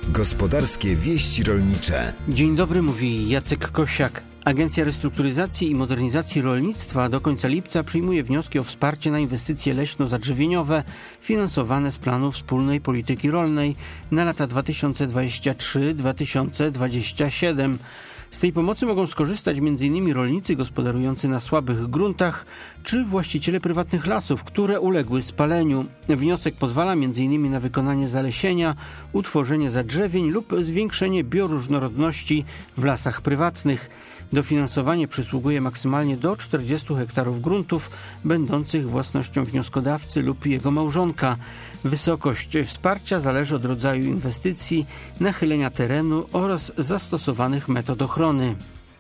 Gospodarskie wieści rolnicze. Dzień dobry, mówi Jacek Kosiak. Agencja Restrukturyzacji i Modernizacji Rolnictwa do końca lipca przyjmuje wnioski o wsparcie na inwestycje leśno-zadrzewieniowe finansowane z planu wspólnej polityki rolnej na lata 2023-2027. Z tej pomocy mogą skorzystać m.in. rolnicy gospodarujący na słabych gruntach czy właściciele prywatnych lasów, które uległy spaleniu. Wniosek pozwala m.in. na wykonanie zalesienia, utworzenie zadrzewień lub zwiększenie bioróżnorodności w lasach prywatnych. Dofinansowanie przysługuje maksymalnie do 40 hektarów gruntów będących własnością wnioskodawcy lub jego małżonka. Wysokość wsparcia zależy od rodzaju inwestycji, nachylenia terenu oraz zastosowanych metod ochrony.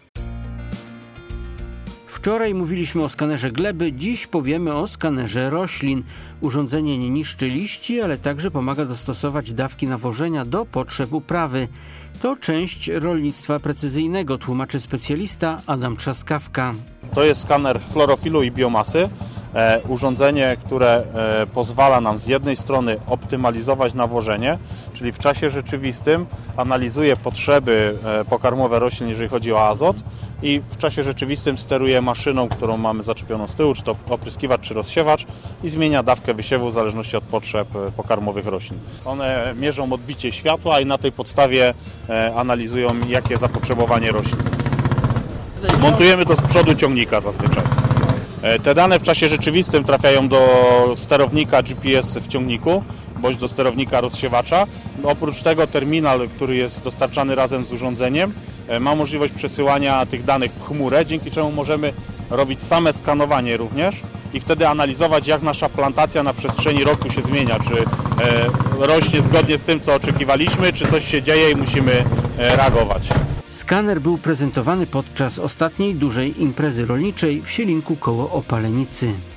Wczoraj mówiliśmy o skanerze gleby, dziś powiemy o skanerze roślin. Urządzenie nie niszczy liści, ale także pomaga dostosować dawki nawożenia do potrzeb uprawy. To część rolnictwa precyzyjnego, tłumaczy specjalista Adam Trzaskawka. To jest skaner chlorofilu i biomasy. Urządzenie, które pozwala nam z jednej strony optymalizować nawożenie, czyli w czasie rzeczywistym analizuje potrzeby pokarmowe roślin, jeżeli chodzi o azot, i w czasie rzeczywistym steruje maszyną, którą mamy zaczepioną z tyłu, czy to opryskiwacz, czy rozsiewacz, i zmienia dawkę wysiewu w zależności od potrzeb pokarmowych roślin. One mierzą odbicie światła i na tej podstawie analizują, jakie zapotrzebowanie roślin jest. Montujemy to z przodu ciągnika zazwyczaj. Te dane w czasie rzeczywistym trafiają do sterownika GPS w ciągniku bądź do sterownika rozsiewacza. Oprócz tego terminal, który jest dostarczany razem z urządzeniem, ma możliwość przesyłania tych danych w chmurę, dzięki czemu możemy robić same skanowanie również i wtedy analizować, jak nasza plantacja na przestrzeni roku się zmienia, czy rośnie zgodnie z tym, co oczekiwaliśmy, czy coś się dzieje i musimy reagować. Skaner był prezentowany podczas ostatniej dużej imprezy rolniczej w Sielinku koło Opalenicy.